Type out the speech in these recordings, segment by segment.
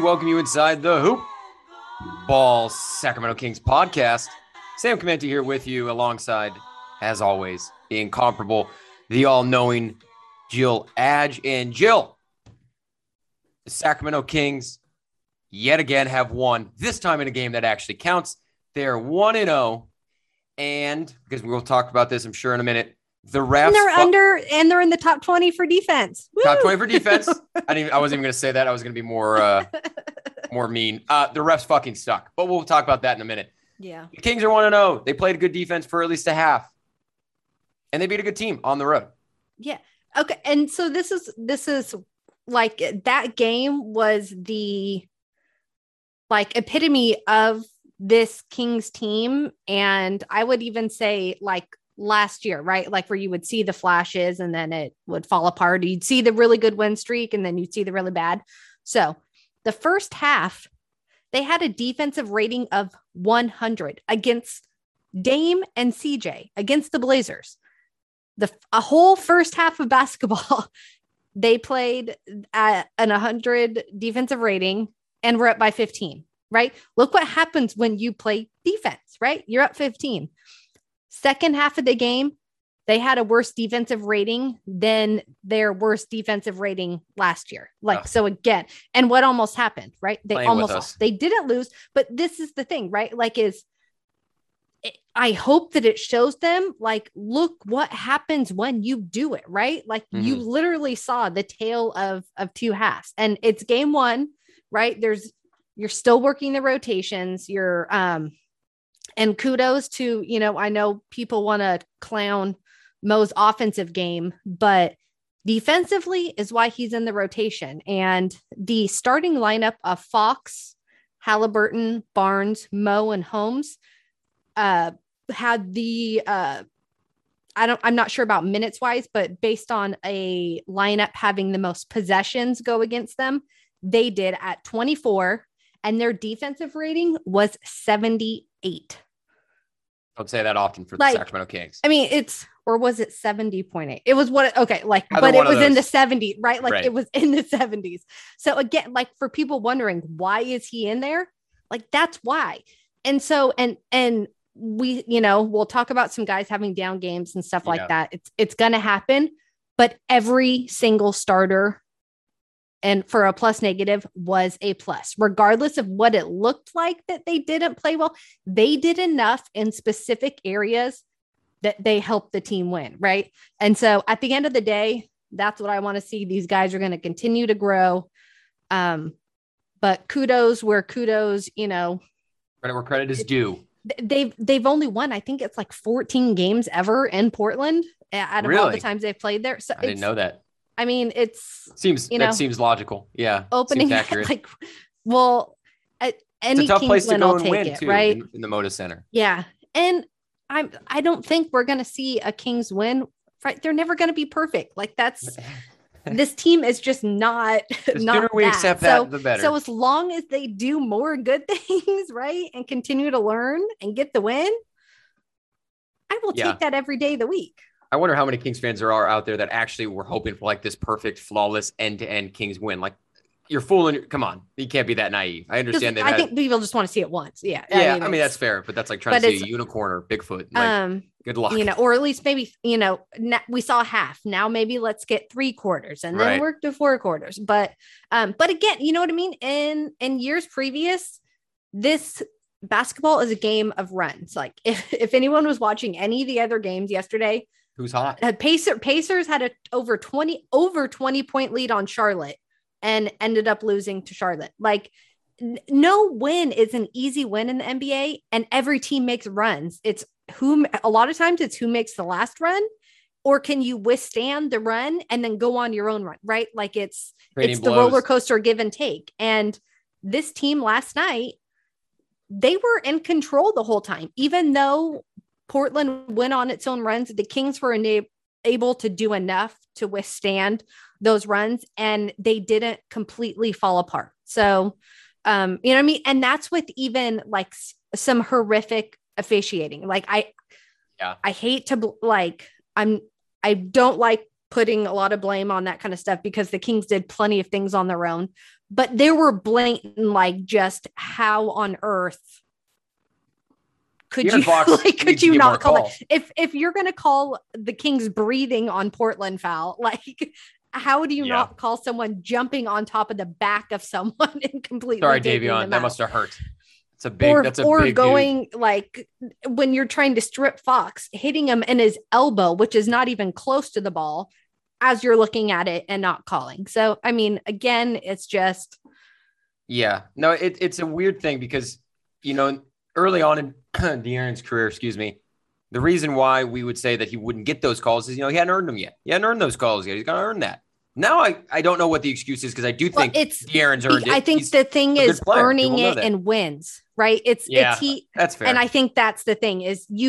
welcome you inside the Hoop Ball Sacramento Kings podcast. Sam Comenti here with you alongside, as always, the incomparable, the all-knowing Jill Adge. And Jill, the Sacramento Kings yet again have won, this time in a game that actually counts. They're 1-0, and because we'll talk about this, I'm sure, in a minute, the refs... And they're in the top 20 for defense. Woo! Top 20 for defense. I wasn't even going to say that. I was going to be more mean. The refs fucking suck, but we'll talk about that in a minute. Yeah. The Kings are 1-0. They played a good defense for at least a half, and they beat a good team on the road. Yeah. Okay. And so this is like, that game was the like epitome of this Kings team. And I would even say like last year, right? Like where you would see the flashes and then it would fall apart. You'd see the really good win streak and then you'd see the really bad. So the first half, they had a defensive rating of 100 against Dame and CJ against the Blazers. A whole first half of basketball, they played at an 100 defensive rating and were up by 15, right? Look what happens when you play defense, right? You're up 15. Second half of the game, they had a worse defensive rating than their worst defensive rating last year. So again, and what almost happened, right? They didn't lose, but this is the thing, right? I hope that it shows them, like, look what happens when you do it, right? Like you literally saw the tale of two halves, and it's game one, right? You're still working the rotations. And kudos to, I know people want to clown Mo's offensive game, but defensively is why he's in the rotation. And the starting lineup of Fox, Halliburton, Barnes, Mo, and Holmes had the I'm not sure about minutes wise, but based on a lineup having the most possessions go against them, they did at 24, and their defensive rating was 78. Don't say that often for the Sacramento Kings. I mean, was it 70.8? It was but it was in the 70s, right? Like It was in the 70s. So again, like for people wondering, why is he in there? Like, that's why. And so, and we, we'll talk about some guys having down games and stuff like that. It's going to happen, but every single starter and for a plus negative was a plus, regardless of what it looked like that they didn't play well. They did enough in specific areas that they helped the team win. Right. And so at the end of the day, that's what I want to see. These guys are going to continue to grow. But kudos where kudos, credit where credit is due. They've only won, I think it's like 14 games ever in Portland out of all the times they've played there. So I didn't know that. I mean, that seems logical. Yeah. Opening accurate. Any it's a tough Kings place to win, go I'll and take win it, too, right? in the Moda Center. Yeah. And I don't think we're going to see a Kings win, right? They're never going to be perfect. Like this team is just not, the sooner we accept that, the better. So as long as they do more good things, right, and continue to learn and get the win, I will take that every day of the week. I wonder how many Kings fans there are out there that actually were hoping for like this perfect, flawless end-to-end Kings win. Like, you're fooling. Come on, you can't be that naive. I understand. I think people just want to see it once. Yeah. Yeah. I mean that's fair, but that's like trying to see a unicorn or Bigfoot. Like, good luck. Or at least maybe, we saw half. Now maybe let's get 3 quarters and then work to 4 quarters. But again, you know what I mean? In years previous, this basketball is a game of runs. Like if anyone was watching any of the other games yesterday, who's hot? Pacers had a over 20 point lead on Charlotte and ended up losing to Charlotte. Like, no win is an easy win in the NBA, and every team makes runs. A lot of times it's who makes the last run, or can you withstand the run and then go on your own run, right? Like it's the roller coaster give and take. And this team last night, they were in control the whole time, even though Portland went on its own runs. The Kings were able to do enough to withstand those runs, and they didn't completely fall apart. So, you know what I mean? And that's with even like some horrific officiating. Like I hate to I don't like putting a lot of blame on that kind of stuff because the Kings did plenty of things on their own, but there were blatant, like, just how on earth could you like, could you not call it? If you're going to call the Kings breathing on Portland foul, like, how do you not call someone jumping on top of the back of someone and completely? Sorry, Davion, that must have hurt. It's a big, or going dude. Like when you're trying to strip Fox, hitting him in his elbow, which is not even close to the ball, as you're looking at it and not calling. So, I mean, again, it's just. Yeah, no, it's a weird thing because, you know, early on in De'Aaron's career, the reason why we would say that he wouldn't get those calls is, you know, he hadn't earned them yet. He hadn't earned those calls yet. He's going to earn that. Now, I don't know what the excuse is because I do think De'Aaron's earned it. I think the thing is earning it in wins, right? It's that's fair. And I think that's the thing is you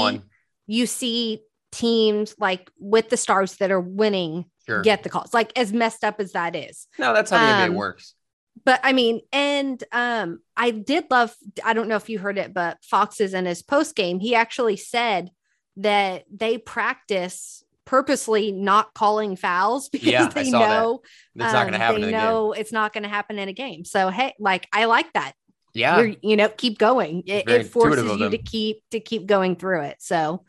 see teams like with the Stars that are winning get the calls, like as messed up as that is. No, that's how the NBA works. But I mean, and I did love, I don't know if you heard it, but Fox's in his post game, he actually said that they practice purposely not calling fouls because they know that's not going to happen. They know it's not going to happen in a game. So, hey, like, I like that. Yeah. You know, keep going. It forces you to keep going through it. So,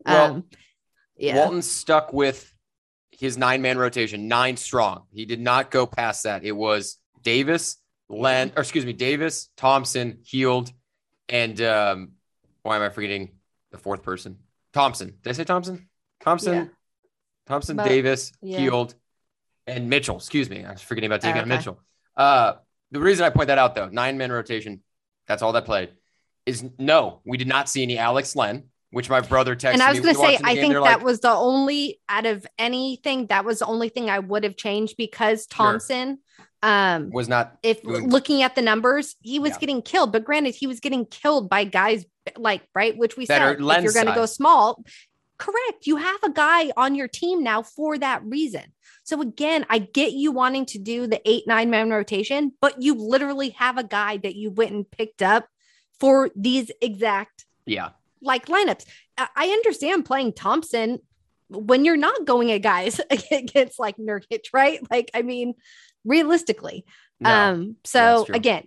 Walton stuck with his 9-man rotation, 9 strong. He did not go past that. It was Davis, Davis, Thompson, Hield, and why am I forgetting the fourth person? Thompson. Did I say Thompson? Thompson, Davis, Hield, and Mitchell. Excuse me. I was forgetting about taking out Mitchell. The reason I point that out, though, 9-man rotation, that's all that played, is no, we did not see any Alex Len, which my brother texted me. And I was going to say, I think that was the only, out of anything, that was the only thing I would have changed because Thompson was not. Looking at the numbers, he was getting killed. But granted, he was getting killed by guys like, right, which we said, if you're going to go small. Correct. You have a guy on your team now for that reason. So again, I get you wanting to do the 8-9-man rotation, but you literally have a guy that you went and picked up for these exact like lineups. I understand playing Thompson when you're not going at guys against like Nurkic, right? Like, I mean, realistically. So again,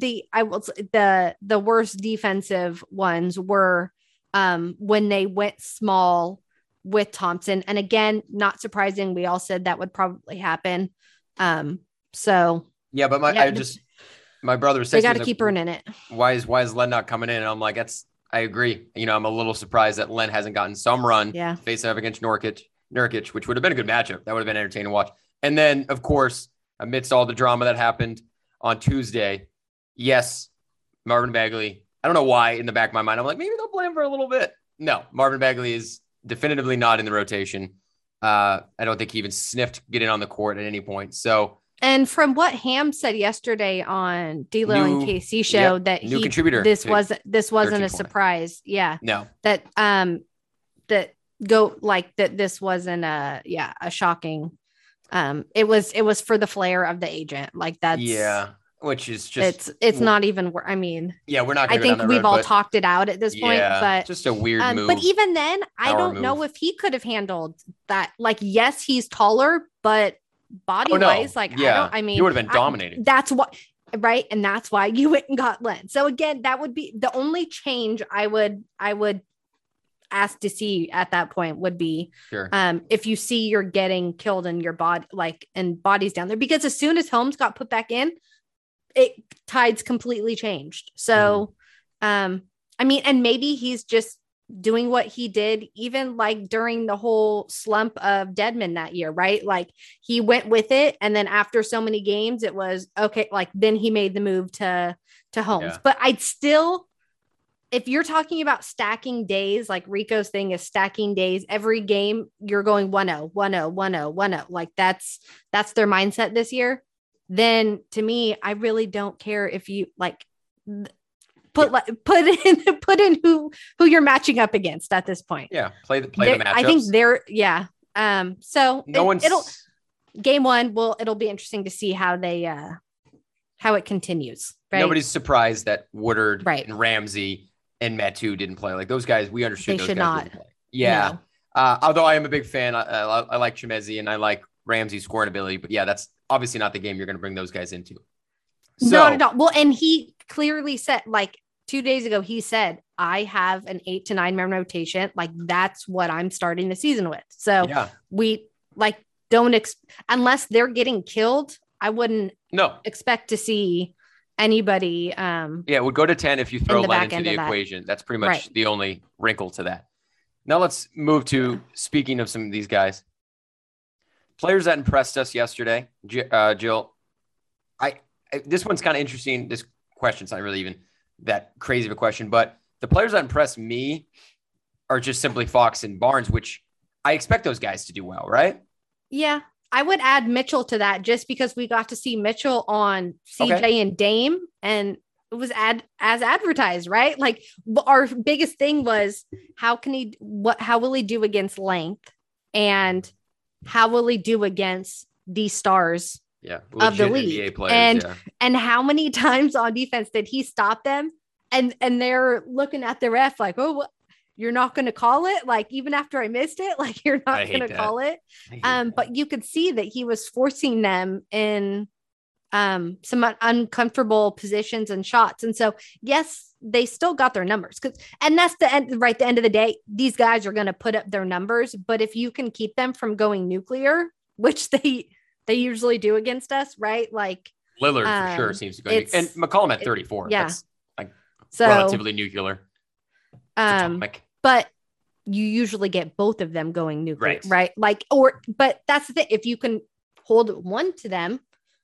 the worst defensive ones were when they went small with Thompson. And again, not surprising. We all said that would probably happen. My brother said they got to keep earning it. Why is Len not coming in? And I'm like, I agree. You know, I'm a little surprised that Len hasn't gotten some run facing up against Nurkic, which would have been a good matchup. That would have been entertaining to watch. And then, of course, amidst all the drama that happened on Tuesday, yes, Marvin Bagley. I don't know why in the back of my mind, I'm like, maybe they'll play him for a little bit. No, Marvin Bagley is definitively not in the rotation. I don't think he even sniffed getting on the court at any point. So, and from what Ham said yesterday on D'Lo and KC show, that new contributor. This wasn't a surprise. Yeah. No. That this wasn't a shocking. It was for the flair of the agent. Like that's which is just it's not even. I mean, we're not. I think we've all talked it out at this point, but just a weird move. But even then, I don't know if he could have handled that. Like, yes, he's taller, but body wise, he would have been dominating. That's what. Right. And that's why you went and got Len. So again, that would be the only change I would ask to see at that point would be if you see you're getting killed in your body, like, and bodies down there, because as soon as Holmes got put back in, tides completely changed. So, I mean, and maybe he's just doing what he did, even like during the whole slump of Dedmon that year, right? Like he went with it. And then after so many games, it was okay. Like then he made the move to Holmes, but I'd still, if you're talking about stacking days, like Rico's thing is stacking days, every game you're going 1-0, 1-0, 1-0, 1-0. Like that's their mindset this year. Then to me, I really don't care if you like put in who you're matching up against at this point. Yeah. Play the matchups. I think they're so it'll game one. It'll be interesting to see how they how it continues. Right? Nobody's surprised that Woodard and Ramsey and Metu didn't play. Like those guys, we understood they those should guys not didn't play. Yeah. No. Although I am a big fan. I like Chimezie and I like Ramsey's scoring ability, but that's obviously not the game you're going to bring those guys into. Not at all. Well, and he clearly said, like 2 days ago, he said, I have an 8 to 9 man rotation. Like that's what I'm starting the season with. So we like unless they're getting killed, I wouldn't expect to see anybody. It would go to 10 if you throw Len into the equation. That's pretty much the only wrinkle to that. Now let's move to speaking of some of these guys. Players that impressed us yesterday, Jill. This one's kind of interesting. This question's not really even that crazy of a question, but the players that impress me are just simply Fox and Barnes, which I expect those guys to do well, right? Yeah. I would add Mitchell to that just because we got to see Mitchell on CJ and Dame, and it was as advertised, right? Like our biggest thing was how will he do against length, and how will he do against the stars of the league? Players, and how many times on defense did he stop them? And they're looking at the ref like, oh, you're not going to call it? Like, even after I missed it, like you're not going to call it. But you could see that he was forcing them in some uncomfortable positions and shots. And so, yes, they still got their numbers. And that's the end of the day, these guys are going to put up their numbers. But if you can keep them from going nuclear, which they usually do against us, right? Like Lillard for sure seems to go. And McCollum at 34. Yeah. That's like relatively nuclear. But you usually get both of them going nuclear, right? Like, but that's the thing. If you can hold one to them,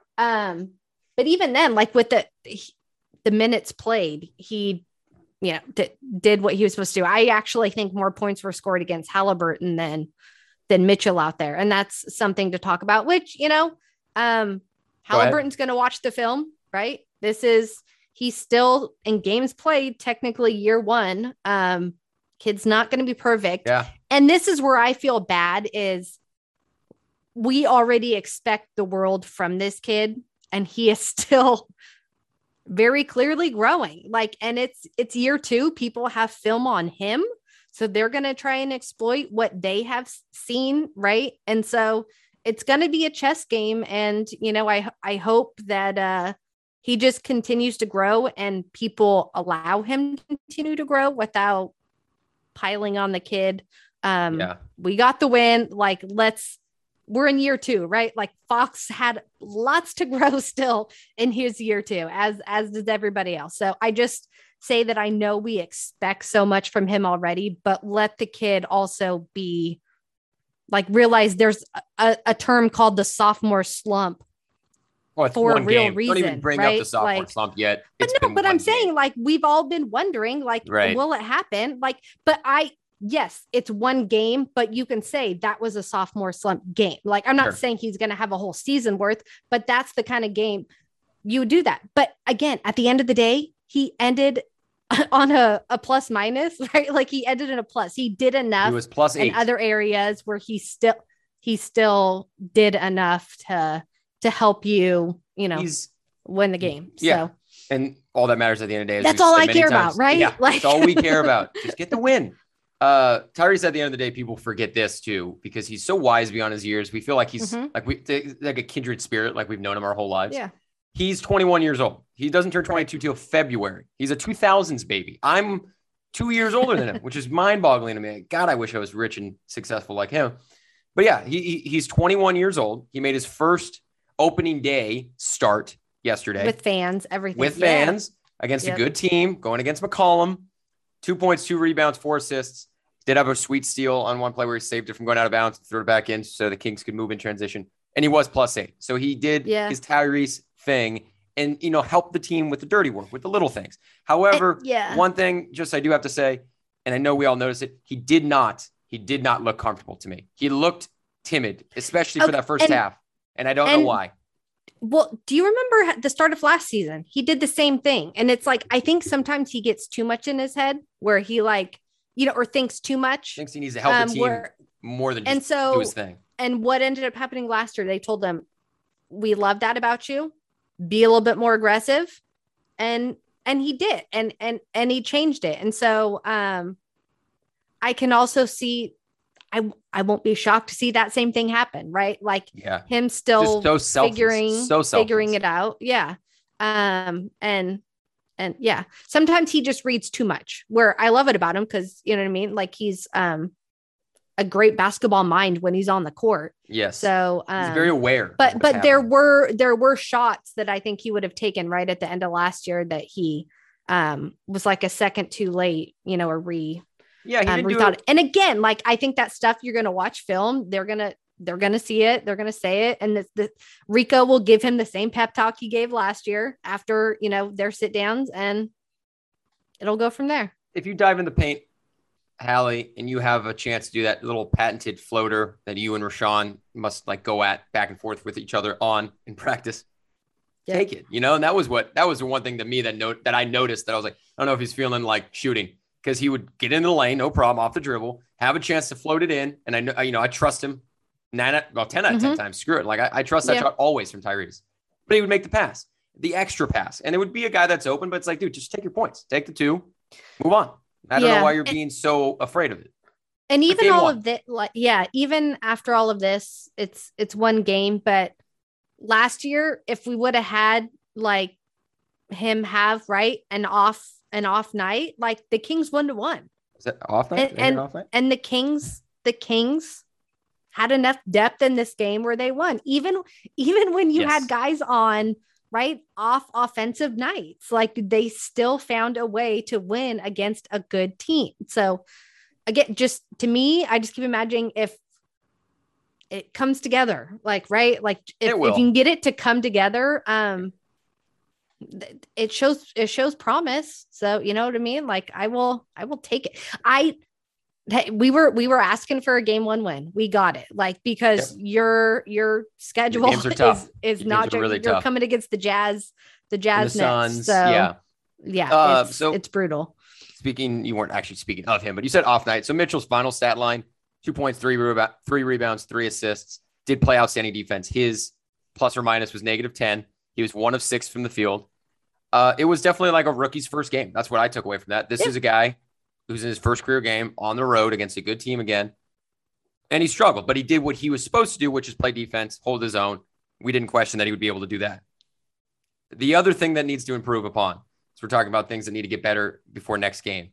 but even then, like with the minutes played, he, did what he was supposed to do. I actually think more points were scored against Halliburton than Mitchell out there. And that's something to talk about, which, Halliburton's going to watch the film, right? He's still in games played, technically year one. Kid's not going to be perfect. Yeah. And this is where I feel bad is we already expect the world from this kid, and he is still very clearly growing. Like, and it's year two. People have film on him. So they're going to try and exploit what they have seen. Right. And so it's going to be a chess game. And, I hope that, he just continues to grow and people allow him to continue to grow without piling on the kid. We got the win. Like, we're in year two, right? Like Fox had lots to grow still in his year two, as does everybody else. So I just say that I know we expect so much from him already, but let the kid also be like, realize there's a term called the sophomore slump. Well, it's for one a real game. reason. Don't even bring up the sophomore slump yet. But I'm saying, like, we've all been wondering, like, will it happen? Like, but yes, it's one game, but you can say that was a sophomore slump game. Like, I'm not saying he's going to have a whole season worth, but that's the kind of game you do that. But again, at the end of the day, he ended on a plus minus, right? Like he ended in a plus. He did enough. He was plus 8 in other areas where he still did enough to help you, win the game. Yeah. So, and all that matters at the end of the day. That's all I care about, right? Yeah, that's all we care about. Just get the win. Tyrese, at the end of the day, people forget this too, because he's so wise beyond his years. We feel like he's like a kindred spirit, like we've known him our whole lives. Yeah. He's 21 years old. He doesn't turn 22 till February. He's a 2000s baby. I'm 2 years older than him, which is mind-boggling to me. God, I wish I was rich and successful like him. But yeah, he's 21 years old. He made his first opening day start yesterday. With fans, everything. With fans against a good team, going against McCollum. 2 points, 2 rebounds, 4 assists. Did have a sweet steal on one play where he saved it from going out of bounds, threw it back in so the Kings could move in transition. And he was plus 8. So he did his Tyrese thing and, help the team with the dirty work, with the little things. However, one thing just I do have to say, and I know we all noticed it, he did not look comfortable to me. He looked timid, especially for that first half. And I don't know why. Well, do you remember the start of last season? He did the same thing. And it's like, I think sometimes he gets too much in his head where he or thinks too much. Thinks he needs to help the team more than just do his thing. And what ended up happening last year, they told him, we love that about you. Be a little bit more aggressive. And he did. And he changed it. And so I can also see, I won't be shocked to see that same thing happen, right? Like him still figuring it out. Yeah. And yeah, sometimes he just reads too much, where I love it about him because, you know what I mean? Like he's a great basketball mind when he's on the court. Yes. So he's very aware. But there were shots that I think he would have taken right at the end of last year that he was like a second too late, you know, he didn't do rethought it. And again, like I think that stuff you're gonna watch film, they're gonna see it, they're gonna say it, and Rico will give him the same pep talk he gave last year after, you know, their sit downs, and it'll go from there. If you dive in the paint, Hallie, and you have a chance to do that little patented floater that you and Rashawn must like go at back and forth with each other on in practice, take it, you know? And that was the one thing to me that I noticed that I was like, I don't know if he's feeling like shooting, because he would get into the lane, no problem, off the dribble, have a chance to float it in. And I know, you know, I trust him 10 out of 10 times. Screw it. Like I trust that shot always from Tyrese, but he would make the pass, the extra pass. And it would be a guy that's open, but it's like, dude, just take your points, take the 2, move on. I don't know why you're being so afraid of it. And even all of that, like, even after all of this, it's one game. But last year, if we would have had like him have an off night, like the Kings 1-1. Is it off night? And the Kings had enough depth in this game where they won. Even when you had guys on off offensive nights, like they still found a way to win against a good team. So again, just to me, I just keep imagining if it comes together, like if you can get it to come together, it shows promise. So you know what I mean? Like I will take it. We were asking for a game 1 win. We got it. Like, because your schedule is not just, really you're tough. Coming against the Jazz next. Suns, so it's brutal. You weren't actually speaking of him, but you said off night. So Mitchell's final stat line: 2 points, 3 rebounds, 3 assists. Did play outstanding defense. His plus or minus was -10. He was 1 of 6 from the field. It was definitely like a rookie's first game. That's what I took away from that. This is a guy who's in his first career game on the road against a good team again. And he struggled, but he did what he was supposed to do, which is play defense, hold his own. We didn't question that he would be able to do that. The other thing that needs to improve upon, so we're talking about things that need to get better before next game.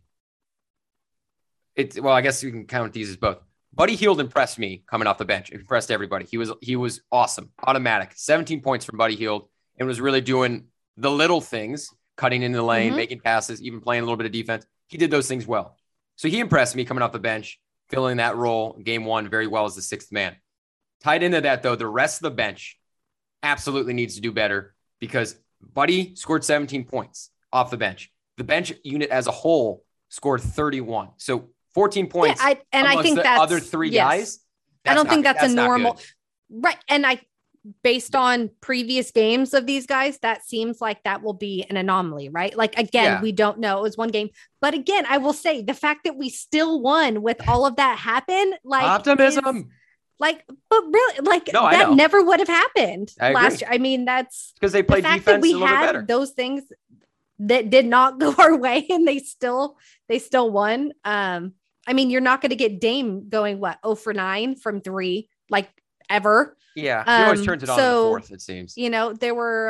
I guess we can count these as both. Buddy Hield impressed me coming off the bench. It impressed everybody. He was awesome. Automatic. 17 points from Buddy Hield, and was really doing the little things, cutting in the lane, making passes, even playing a little bit of defense. He did those things well. So he impressed me coming off the bench, filling that role game 1 very well as the 6th man. Tied into that, though, the rest of the bench absolutely needs to do better, because Buddy scored 17 points off the bench. The bench unit as a whole scored 31. So 14 points. I think the that's other 3 guys. I don't think that's a normal. Right. And based on previous games of these guys, that seems like that will be an anomaly, right? Like, again, we don't know. It was one game. But again, I will say the fact that we still won with all of that happen, like optimism. But really, that never would have happened last year. I mean, that's because they played defense a little bit better. Those things that did not go our way, and they still won. I mean, you're not going to get Dame going 0 for 9 from 3, like, ever. Yeah, he always turns it on in the 4th, it seems. You know, there were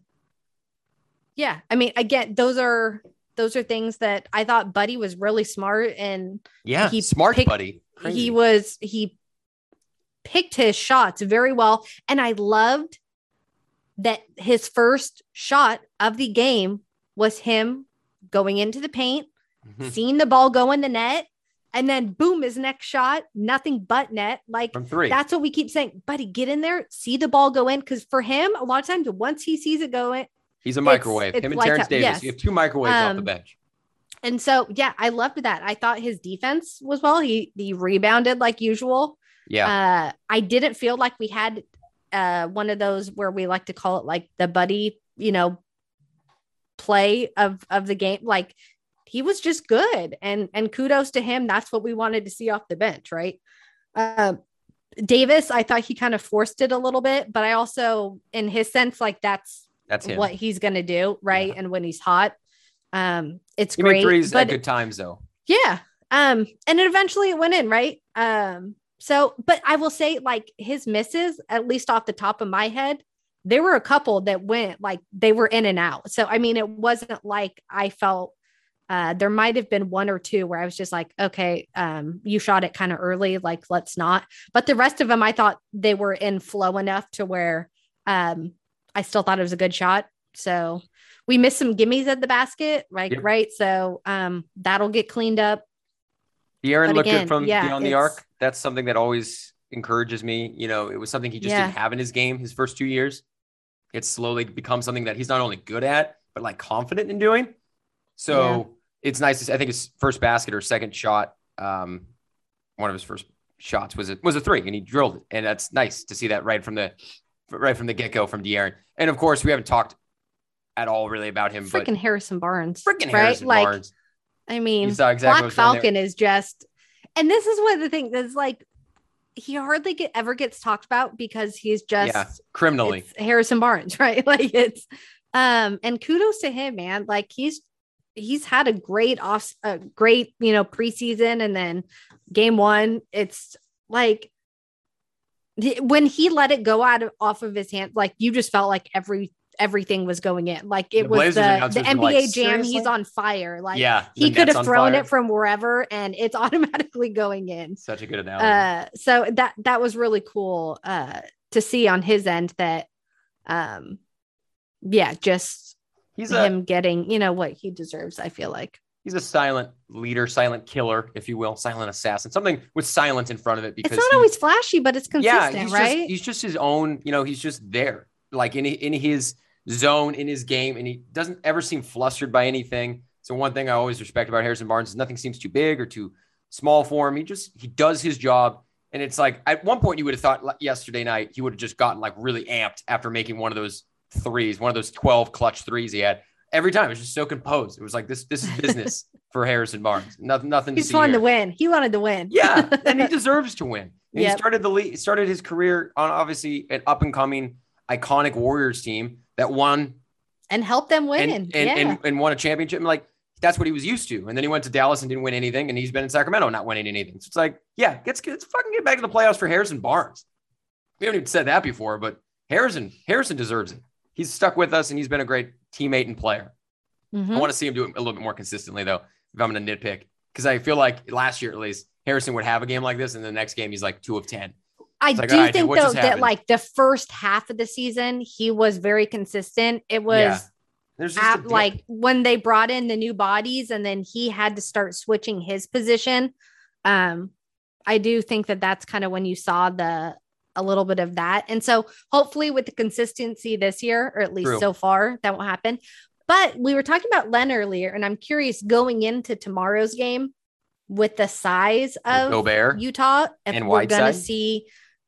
I mean, again, those are things that I thought Buddy was really smart, and Buddy. Crazy. He picked his shots very well, and I loved that his first shot of the game was him going into the paint, seeing the ball go in the net, and then boom, his next shot, nothing but net. Like, from 3. That's what we keep saying. Buddy, get in there, see the ball go in. Because for him, a lot of times, once he sees it go in, he's a microwave. Him and Terrence Davis. Yes. You have 2 microwaves off the bench. And so, I loved that. I thought his defense was well. He rebounded like usual. Yeah. I didn't feel like we had one of those where we like to call it like the Buddy, play of the game. Like, he was just good, and kudos to him. That's what we wanted to see off the bench, right? Davis, I thought he kind of forced it a little bit, but I also, in his sense, like that's what he's going to do, right? Yeah. And when he's hot, it's he great. Made threes at good times, though. Yeah, and eventually it went in, right? So, but I will say, like, his misses, at least off the top of my head, there were a couple that went like they were in and out. So, I mean, it wasn't like I felt there might have been one or two where I was just like, okay, you shot it kind of early, like let's not. But the rest of them, I thought they were in flow enough to where I still thought it was a good shot. So we missed some gimmies at the basket, like Yep. right. So that'll get cleaned up. De'Aaron But looked again, good from yeah, beyond the it's- arc. That's something that always encourages me. You know, it was something he just Yeah. didn't have in his game his first 2 years. It's slowly become something that he's not only good at, but like confident in doing. So it's nice to see. I think his first basket or second shot, one of his first shots was a three, and he drilled it. And that's nice to see that right from the get-go from De'Aaron. And of course, we haven't talked at all really about him, freaking Harrison Barnes, but freaking right? Harrison Like, Barnes. I mean, You saw exactly Black what was going there. Falcon is just, and this is one of the things that's like, he hardly ever gets talked about because he's just Yeah, criminally. it's Harrison Barnes, right? Like it's, and kudos to him, man. Like he's had a great preseason, and then game one, it's like when he let it go off of his hand, like you just felt like everything was going in. Like it The was Blazers the announcers were NBA like, Jam. "Seriously?" He's on fire. Like Yeah, he the could Nets have on thrown fire. it from wherever, and it's automatically going in. Such a good analogy. So that was really cool to see on his end that, just He's him getting, what he deserves. I feel like he's a silent leader, silent killer, if you will, silent assassin, something with silent in front of it, because it's not always flashy, but it's consistent, he's right? he's just his own, he's just there, like in his zone, in his game, and he doesn't ever seem flustered by anything. So one thing I always respect about Harrison Barnes is nothing seems too big or too small for him. He does his job. And it's like, at one point you would have thought yesterday night, he would have just gotten like really amped after making one of those threes, one of those 12 clutch threes he had. Every time it was just so composed. It was like, this is business for Harrison Barnes. Nothing. He just wanted to win. He wanted to win. Yeah. And he deserves to win. And Yep. he started his career on obviously an up and coming iconic Warriors team that won and help them win. and won a championship. And like, that's what he was used to. And then he went to Dallas and didn't win anything. And he's been in Sacramento not winning anything. So it's like, yeah, let's fucking get back to the playoffs for Harrison Barnes. We haven't even said that before, but Harrison deserves it. He's stuck with us, and he's been a great teammate and player. Mhm. I want to see him do it a little bit more consistently, though, if I'm going to nitpick, because I feel like last year, at least, Harrison would have a game like this, and the next game he's like 2 of 10. I like, do all right, dude, think what though just that happened? like the first half of the season, he was very consistent. It was Yeah. There's just a dip. like when they brought in the new bodies, and then he had to start switching his position. I do think that that's kind of when you saw a little bit of that. And so hopefully with the consistency this year, or at least True. so far, that won't happen. But we were talking about Len earlier, and I'm curious going into tomorrow's game with the size of Gobert Utah, if and we're going to Whiteside? see,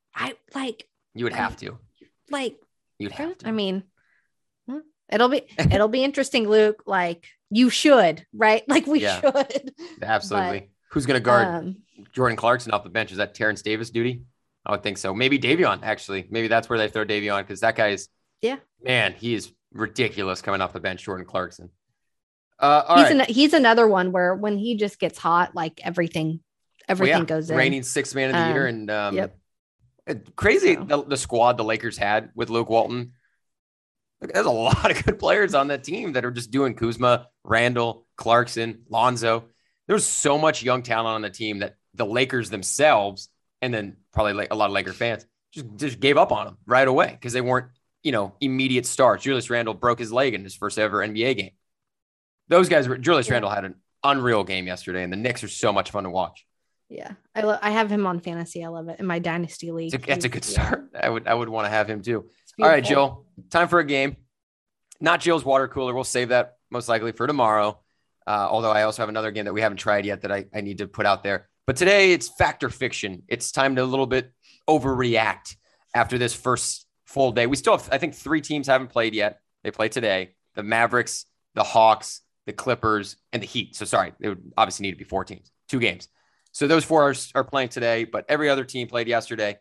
You would have to. You'd have to. I mean, it'll be interesting, Luke. Like you should, right? Like we Yeah. should. Absolutely. Who's going to guard Um, Jordan Clarkson off the bench? Is that Terrence Davis duty? I would think so. Maybe Davion, actually. Maybe that's where they throw Davion, because that guy is, man, he is ridiculous coming off the bench, Jordan Clarkson. All right. He's another one where when he just gets hot, like everything goes in. Reigning sixth man of the year. And yep. Crazy So. the squad the Lakers had with Luke Walton. Look, there's a lot of good players on that team that are just doing Kuzma, Randall, Clarkson, Lonzo. There's so much young talent on the team that the Lakers themselves, and then probably like a lot of Laker fans, just gave up on them right away because they weren't, immediate stars. Julius Randle broke his leg in his first ever NBA game. Those guys Julius Randle had an unreal game yesterday, and the Knicks are so much fun to watch. Yeah. I have him on fantasy. I love it in my dynasty league. That's a good He's- start. I would want to have him too. it's All right, beautiful. Jill, time for a game. Not Jill's water cooler. We'll save that most likely for tomorrow. Although I also have another game that we haven't tried yet that I need to put out there. But today it's Fact or Fiction. It's time to a little bit overreact after this first full day. We still have, I think, 3 teams haven't played yet. They play today. The Mavericks, the Hawks, the Clippers, and the Heat. So sorry, it would obviously need to be 4 teams, 2 games. So those 4 are playing today, but every other team played yesterday,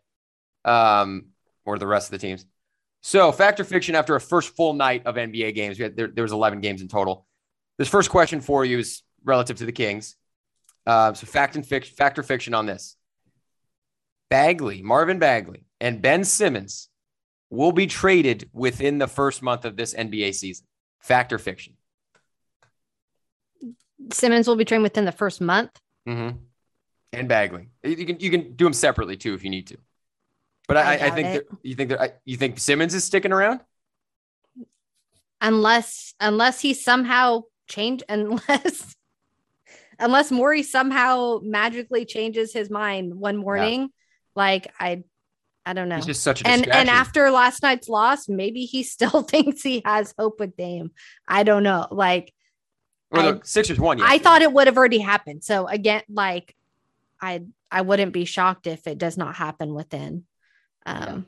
or the rest of the teams. So Fact or Fiction after a first full night of NBA games. There was 11 games in total. This first question for you is relative to the Kings. So fact or fiction on this. Marvin Bagley, and Ben Simmons will be traded within the first month of this NBA season? Fact or fiction? Simmons will be traded within the first month. Mm-hmm. And Bagley. You can do them separately too if you need to. But I think you think Simmons is sticking around? Unless he somehow changed, unless Morey somehow magically changes his mind one morning, like I don't know. He's just such a distraction. And after last night's loss, maybe he still thinks he has hope with Dame. I don't know. Like, well, the Sixers won yesterday. I thought it would have already happened. So again, like, I wouldn't be shocked if it does not happen within. So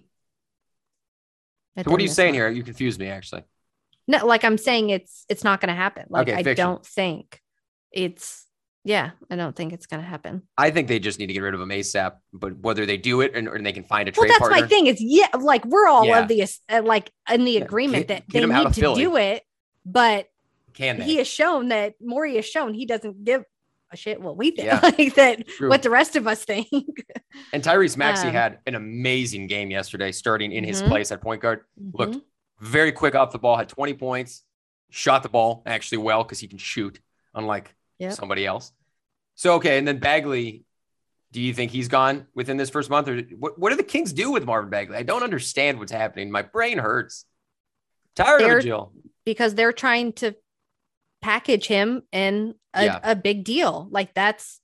what are you saying here? You confused me, actually. No, like I'm saying it's not going to happen. Like, okay, I don't think it's. Yeah, I don't think it's going to happen. I think they just need to get rid of him ASAP. But whether they do it or they can find a trade that's partner. My thing. Is like we're all of the like in the agreement that they need to do it, but he has shown that Morey has shown he doesn't give a shit what we think, like that. True. What the rest of us think. And Tyrese Maxey had an amazing game yesterday, starting in his place at point guard. Looked very quick off the ball, had 20 points, shot the ball actually well because he can shoot, unlike somebody else. So, okay. And then Bagley, do you think he's gone within this first month? Or what do the Kings do with Marvin Bagley? I don't understand what's happening. My brain hurts. Tired of it, Jill. Because they're trying to package him in a big deal. Like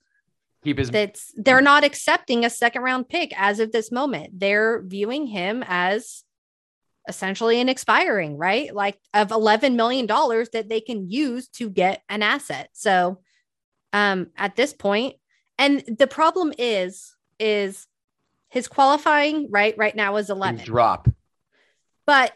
they're not accepting a second round pick as of this moment. They're viewing him as essentially an expiring, right? Like of $11 million that they can use to get an asset. So at this point, and the problem is his qualifying right now is 11. Drop. But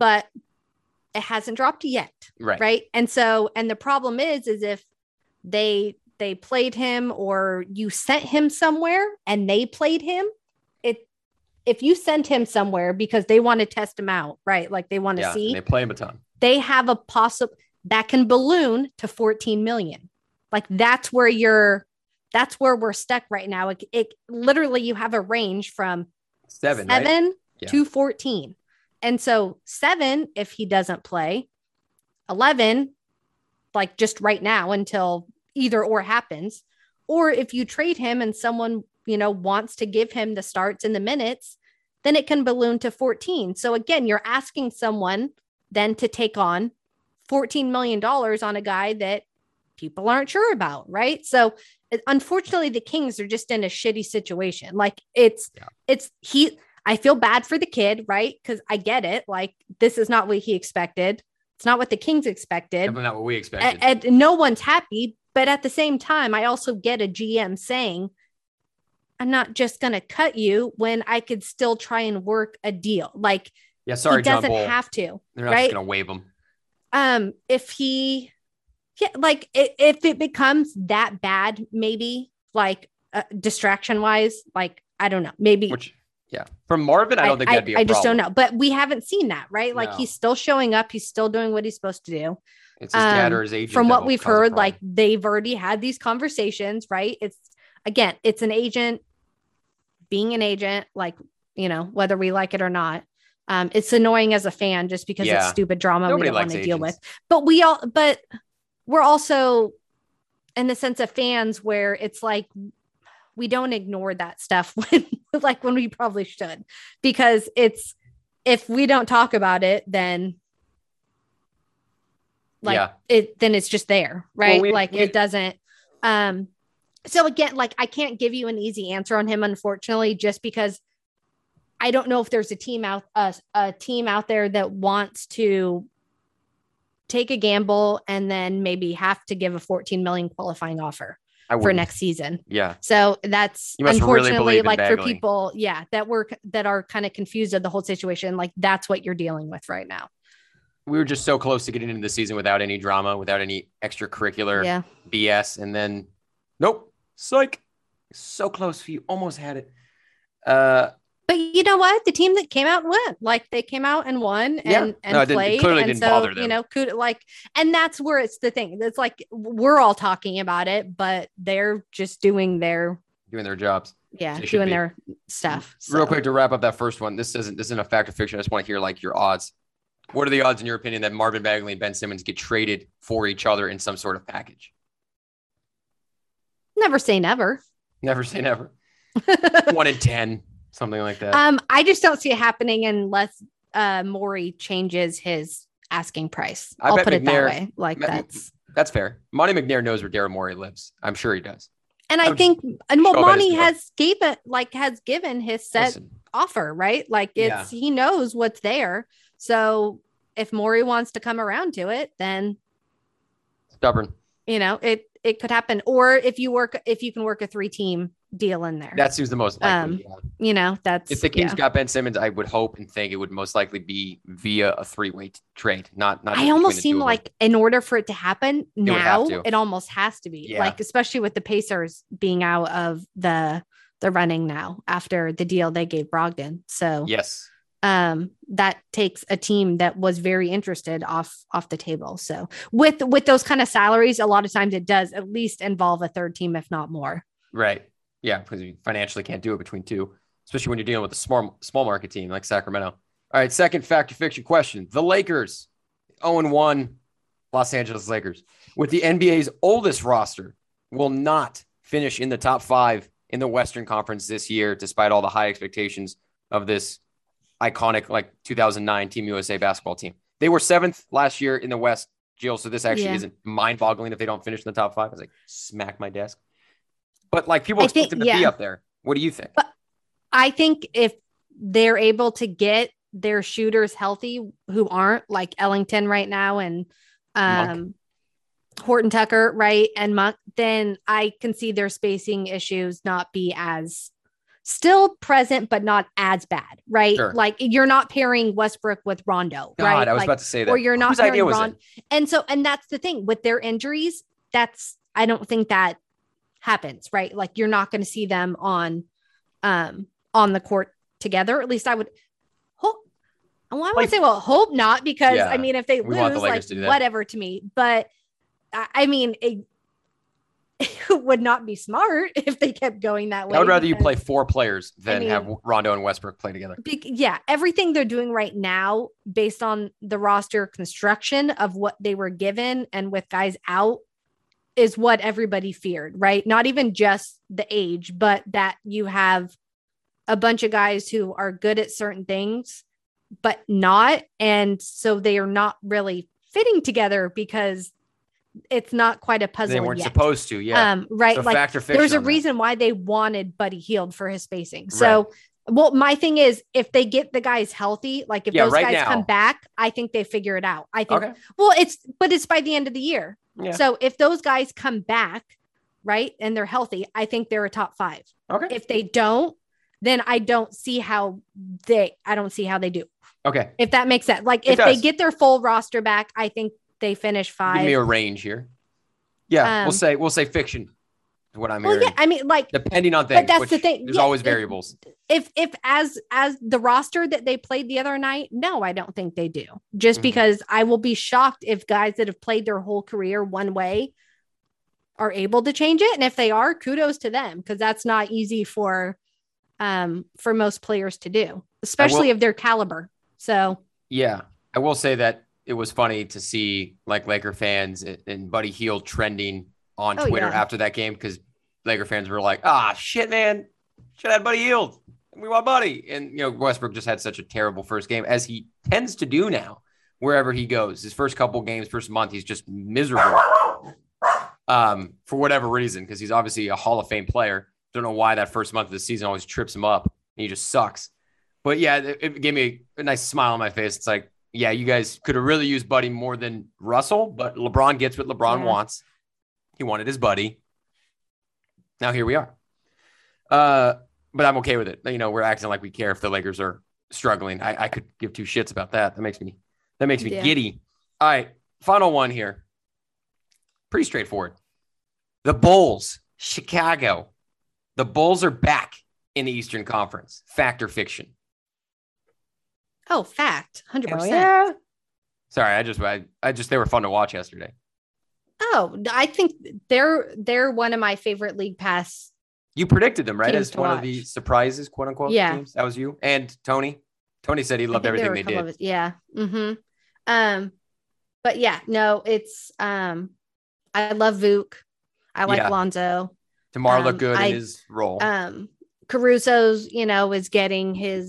it hasn't dropped yet. Right. And so, and the problem is if they played him or you sent him somewhere and they played him, if you send him somewhere because they want to test him out, right? Like they want to see, and they play him a ton. They have a possible that can balloon to 14 million. Like that's where we're stuck right now. It literally, you have a range from 7 right? to 14. And so 7, if he doesn't play, 11, like just right now until either or happens, or if you trade him and someone, wants to give him the starts and the minutes, then it can balloon to 14. So again, you're asking someone then to take on $14 million on a guy that people aren't sure about. Right. So unfortunately, the Kings are just in a shitty situation. Like I feel bad for the kid, right? Because I get it. Like, this is not what he expected. It's not what the Kings expected. Definitely not what we expected. And no one's happy. But at the same time, I also get a GM saying, I'm not just going to cut you when I could still try and work a deal. Like, he doesn't have to. They're not just going to waive him. If it becomes that bad, maybe like distraction wise, like, I don't know, maybe. From Marvin, I don't think that'd be a problem. I just don't know. But we haven't seen that, right? Like he's still showing up. He's still doing what he's supposed to do. It's his dad or his agent. From what we've heard, like they've already had these conversations, right? It's an agent being an agent, like, whether we like it or not. It's annoying as a fan just because it's stupid drama we don't want to deal with. But we're also in the sense of fans where it's like, we don't ignore that stuff when we probably should, because if we don't talk about it, then then it's just there. Right. It doesn't. So again, like I can't give you an easy answer on him, unfortunately, just because I don't know if there's a team out there that wants to take a gamble and then maybe have to give a 14 million qualifying offer for next season. Yeah. So that's unfortunately really for people, that are kind of confused of the whole situation. Like that's what you're dealing with right now. We were just so close to getting into the season without any drama, without any extracurricular BS. And then, nope, psych. So close. You almost had it. But you know what? The team that came out and won, like they came out and won and played. It clearly didn't bother them. And that's where it's the thing. It's like, we're all talking about it, but they're just doing their jobs. Yeah, They should doing be. their stuff. Real quick to wrap up that first one. This isn't a fact or fiction. I just want to hear like your odds. What are the odds in your opinion that Marvin Bagley and Ben Simmons get traded for each other in some sort of package? Never say never. Never say never. 1 in 10, something like that. I just don't see it happening unless Morey changes his asking price. I'll put it that way. Like that's fair. Monty McNair knows where Daryl Morey lives. I'm sure he does. And I think, and well, Monty has given his set offer, right? Like he knows what's there. So if Morey wants to come around to it, then stubborn. It could happen. Or if you can work a 3-team deal in there. That seems the most likely. That's if the Kings got Ben Simmons, I would hope and think it would most likely be via a 3-way trade. Not. I almost seem like in order for it to happen now, it almost has to be like, especially with the Pacers being out of the running now after the deal they gave Brogdon. So yes. That takes a team that was very interested off the table. So with those kind of salaries, a lot of times it does at least involve a third team, if not more. Right. Yeah. Because you financially can't do it between two, especially when you're dealing with a small market team like Sacramento. All right. Second fact or fiction question. The Lakers 0-1 Los Angeles Lakers with the NBA's oldest roster will not finish in the top 5 in the Western Conference this year, despite all the high expectations of this iconic like 2009 Team USA basketball team. They were 7th last year in the West, Jill. So this actually isn't mind-boggling if they don't finish in the top 5. I was like, smack my desk. But like people expect them to be up there. What do you think? But I think if they're able to get their shooters healthy who aren't like Ellington right now and Horton Tucker, right, and Monk, then I can see their spacing issues not be as still present, but not as bad, right? Sure. Like you're not pairing Westbrook with Rondo, right? God, I was about to say that. Or you're not Whose pairing idea was Rondo. it? And that's the thing with their injuries. I don't think that happens, right? Like you're not going to see them on the court together. At least I would hope. Well, I would say, hope not, because I mean, if they lose, like whatever to me. But I mean, it would not be smart if they kept going that way. I would rather you play 4 players than have Rondo and Westbrook play together. Everything they're doing right now, based on the roster construction of what they were given and with guys out, is what everybody feared, right? Not even just the age, but that you have a bunch of guys who are good at certain things, but not. And so they are not really fitting together because it's not quite a puzzle. They weren't yet. Supposed to, yeah. Right. So like there's a reason why they wanted Buddy Hield for his spacing. So, well, my thing is, if they get the guys healthy, like if those guys come back, I think they figure it out. I think, well, it's by the end of the year. Yeah. So if those guys come back, right, and they're healthy, I think they're a top 5. Okay. If they don't, then I don't see how they do. Okay. If that makes sense. Like if they get their full roster back, I think they finish 5. Give me a range here. Yeah. We'll say fiction is what I'm hearing. Yeah, I mean, like depending on things, but that's the thing. There's always variables. If as the roster that they played the other night, no, I don't think they do. Just because I will be shocked if guys that have played their whole career one way are able to change it. And if they are, kudos to them, because that's not easy for most players to do, especially of their caliber. So yeah, I will say that it was funny to see like Laker fans and Buddy Hield trending on Twitter after that game, because Laker fans were like, shit, man, should have had Buddy Hield. We want Buddy. And, Westbrook just had such a terrible first game, as he tends to do now wherever he goes. His first couple games, first month, he's just miserable for whatever reason, because he's obviously a Hall of Fame player. Don't know why that first month of the season always trips him up, and he just sucks. But yeah, it gave me a nice smile on my face. It's like, yeah, you guys could have really used Buddy more than Russell, but LeBron gets what LeBron wants. He wanted his buddy. Now here we are. But I'm okay with it. We're acting like we care if the Lakers are struggling. I could give 2 shits about that. That makes me giddy. All right, final one here. Pretty straightforward. The Bulls, Chicago. The Bulls are back in the Eastern Conference. Fact or fiction? Oh, fact. 100%. Oh, yeah. Sorry, I just they were fun to watch yesterday. Oh, I think they're one of my favorite League Pass You predicted them, right? Teams As to one of the watch. surprises, quote unquote, Yeah. teams. That was you and Tony. Tony said he I loved think there everything were a they couple of did. us. Yeah. But yeah, no, it's I love Vuk. I like Yeah. Lonzo. DeMar looked good in his role. Caruso's, is getting his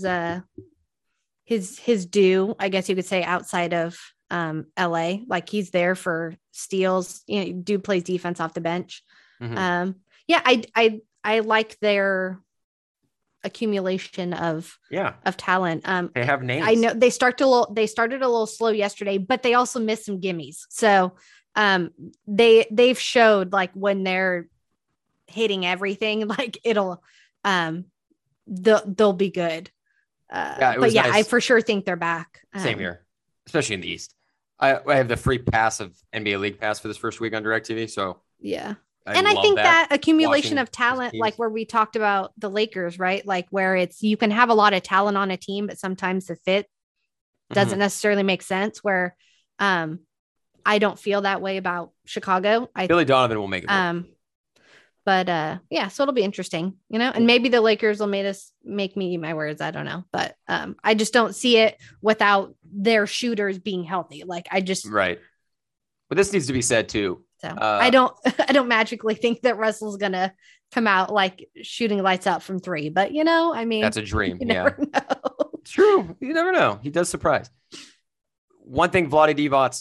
due, I guess you could say, outside of LA. Like he's there for steals. Dude plays defense off the bench. Mm-hmm. Yeah, I like their accumulation of talent. They have names. I know they started a little slow yesterday, but they also missed some gimmies. So they've showed like when they're hitting everything, like it'll they'll be good. But yeah, nice. I for sure think they're back. Same here, especially in the East. I have the free pass of NBA League Pass for this first week on DirecTV. So yeah. I think that accumulation of talent, like where we talked about the Lakers, right? Like where you can have a lot of talent on a team, but sometimes the fit doesn't necessarily make sense. Where I don't feel that way about Chicago. Billy Donovan will make it. But yeah, so it'll be interesting, and maybe the Lakers will make me eat my words. I don't know, but I just don't see it without their shooters being healthy. Like I just right. But this needs to be said too. So I don't magically think that Russell's gonna come out like shooting lights out from three, but I mean, that's a dream. You never know. It's true. You never know. He does surprise. One thing Vlade Divac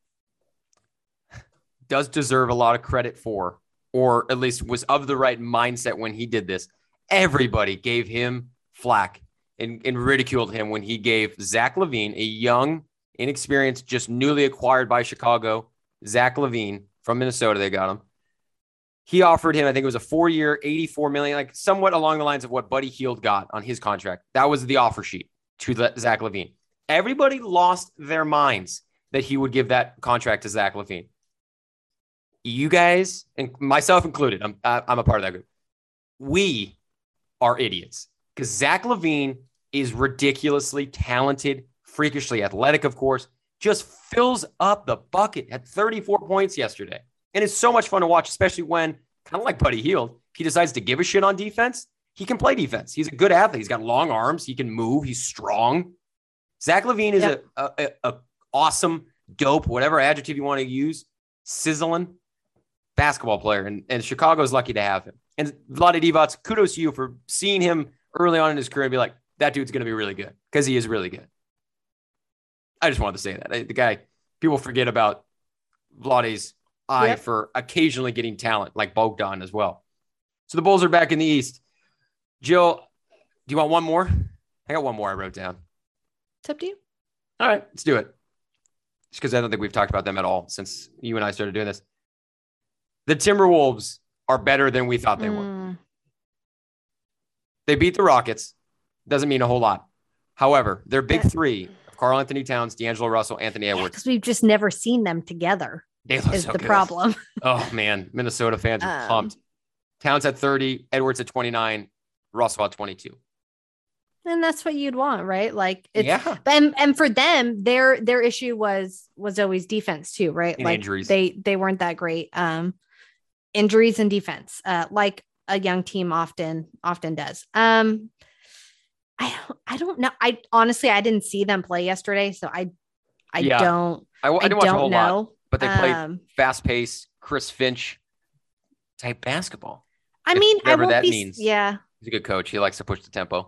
does deserve a lot of credit for, or at least was of the right mindset when he did this. Everybody gave him flack and ridiculed him when he gave Zach LaVine, a young, inexperienced, just newly acquired by Chicago, Zach LaVine from Minnesota, they got him. He offered him, I think it was a 4-year, $84 million, like somewhat along the lines of what Buddy Hield got on his contract. That was the offer sheet to Zach LaVine. Everybody lost their minds that he would give that contract to Zach LaVine. You guys, and myself included, I'm a part of that group. We are idiots because Zach LaVine is ridiculously talented, freakishly athletic, of course, just fills up the bucket at 34 points yesterday. And it's so much fun to watch, especially when, kind of like Buddy Hield, he decides to give a shit on defense. He can play defense. He's a good athlete. He's got long arms. He can move. He's strong. Zach LaVine is a awesome, dope, whatever adjective you want to use, sizzling basketball player. And Chicago's lucky to have him. And Vlade Divac, kudos to you for seeing him early on in his career and be like, that dude's going to be really good because he is really good. I just wanted to say that. The guy, people forget about Vlade's eye for occasionally getting talent like Bogdan as well. So the Bulls are back in the East. Jill, do you want one more? I got one more I wrote down. It's up to you. All right, let's do it. Just because I don't think we've talked about them at all since you and I started doing this. The Timberwolves are better than we thought they were. They beat the Rockets. Doesn't mean a whole lot. However, their big three, Karl Anthony Towns, D'Angelo Russell, Anthony Edwards. Because we've just never seen them together. They look is so the good. Problem. Oh, man. Minnesota fans are pumped. Towns at 30, Edwards at 29, Russell at 22. And that's what you'd want, right? Like, and for them, their issue was always defense too, right? And like injuries. They weren't that great. Injuries and defense, like a young team often does. I don't know. I honestly, I didn't see them play yesterday, so I don't watch a whole lot, but they played fast paced, Chris Finch type basketball. I mean, whatever that means. Yeah, he's a good coach. He likes to push the tempo.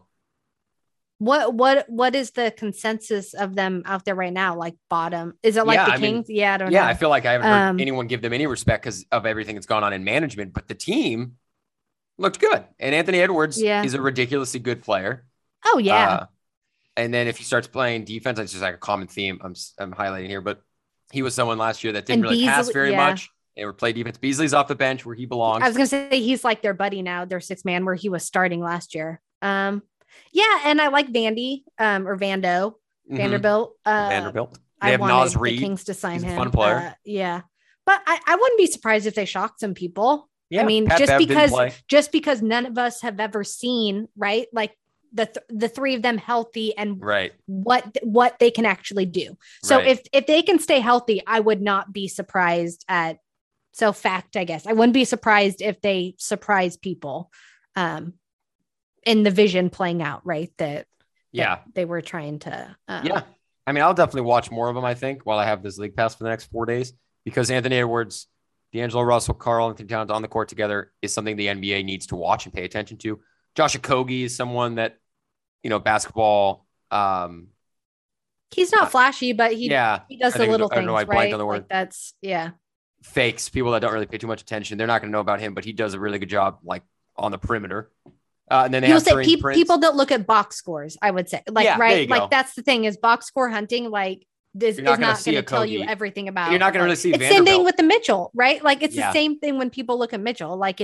What is the consensus of them out there right now? Like bottom? Is it like the Kings? I don't know. Yeah, I feel like I haven't heard anyone give them any respect because of everything that's gone on in management. But the team looked good, and Anthony Edwards is a ridiculously good player. Oh yeah. And then if he starts playing defense, it's just like a common theme I'm highlighting here. But he was someone last year that didn't really pass very much. They would play defense. Beasley's off the bench where he belongs. I was gonna say he's like their buddy now, their sixth man, where he was starting last year. Yeah, and I like Vandy or Vando, Vanderbilt. Vanderbilt. They I have wanted Naz Reid. the Kings to sign him. A fun player. Yeah, but I wouldn't be surprised if they shocked some people. Yeah, I mean, Pat just because none of us have ever seen, right? Like the three of them healthy and what they can actually do. So if they can stay healthy, I would not be surprised at. So fact, I guess I wouldn't be surprised if they surprise people. in the vision playing out, right? That Yeah. they were trying to. Yeah. I mean, I'll definitely watch more of them, I think, while I have this league pass for the next 4 days, because Anthony Edwards, D'Angelo Russell, Karl Anthony Towns on the court together is something the NBA needs to watch and pay attention to. Josh Okogie is someone that, basketball. He's not flashy, but he does the little things, right? On the word. Like that's fakes, people that don't really pay too much attention. They're not going to know about him, but he does a really good job, like on the perimeter. And then they have people don't look at box scores. I would say, right? Like that's the thing is box score hunting. Like this is not going to tell you everything about. You're not going to really see. It's the same thing with the Mitchell, right? Like it's the same thing when people look at Mitchell. Like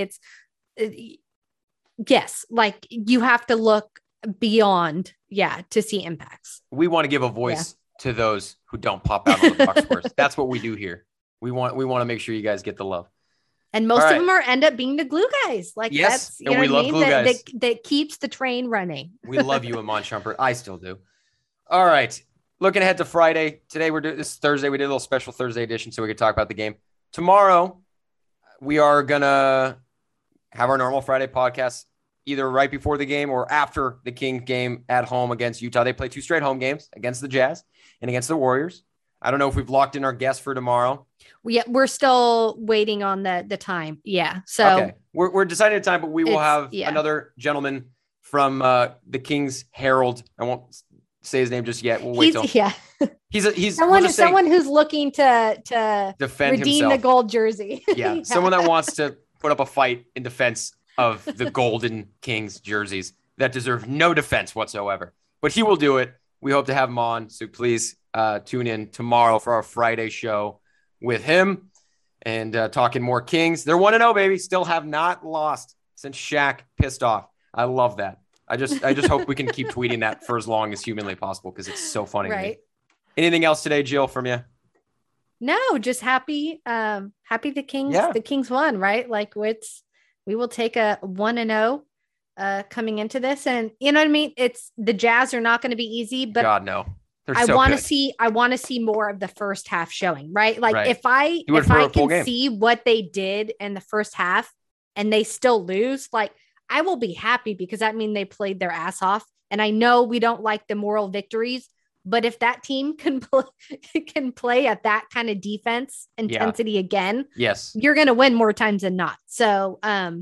yes, like you have to look beyond, to see impacts. We want to give a voice to those who don't pop out on the box scores. That's what we do here. We want to make sure you guys get the love. And most of them end up being the glue guys. Like that's, and we love glue guys. That keeps the train running. We love you, Iman Shumpert. I still do. All right. Looking ahead to Friday. Today this is Thursday. We did a little special Thursday edition so we could talk about the game. Tomorrow, we are going to have our normal Friday podcast either right before the game or after the Kings game at home against Utah. They play 2 straight home games against the Jazz and against the Warriors. I don't know if we've locked in our guest for tomorrow. We're still waiting on the time. Yeah. So okay. We're deciding the time, but we will have another gentleman from the Kings Herald. I won't say his name just yet. We'll wait till he's someone who's looking to defend redeem himself. The gold jersey. Yeah. Someone that wants to put up a fight in defense of the golden Kings jerseys that deserve no defense whatsoever, but he will do it. We hope to have him on. So please tune in tomorrow for our Friday show with him and talking more Kings. They're 1-0, baby. Still have not lost since Shaq pissed off. I love that. I just hope we can keep tweeting that for as long as humanly possible because it's so funny. Right. To me. Anything else today, Jill, from you? No, just happy the Kings. Yeah. The Kings won, right? Like we will take a 1-0 coming into this, and you know what I mean. It's the Jazz are not going to be easy, but God no. I want to see more of the first half showing, right? Like if I can see what they did in the first half and they still lose, like I will be happy because that means they played their ass off. And I know we don't like the moral victories, but if that team can play at that kind of defense intensity again, yes, you're going to win more times than not. So,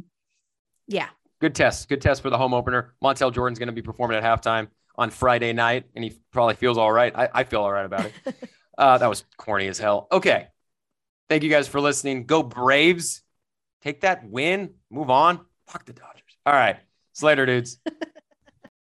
Good test for the home opener. Montel Jordan's going to be performing at halftime on Friday night, and he probably feels all right. I feel all right about it. That was corny as hell. Okay. Thank you guys for listening. Go Braves. Take that win. Move on. Fuck the Dodgers. All right. See you later, dudes.